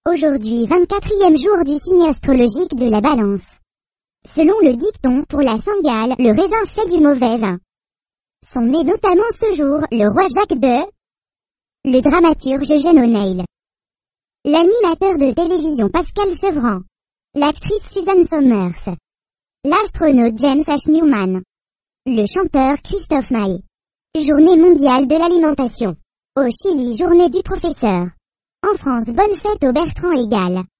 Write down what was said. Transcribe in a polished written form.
Aujourd'hui 24e jour du signe astrologique de la Balance. Selon le dicton pour la Sangale, le raisin fait du mauvais vin. Sont nés notamment ce jour le roi Jacques II, le dramaturge Eugène O'Neill, l'animateur de télévision Pascal Sevran, l'actrice Suzanne Somers, l'astronaute James H. Newman, le chanteur Christophe Maé. Journée mondiale de l'alimentation. Au Chili, journée du professeur. En France, bonne fête aux Bertrand et Gall.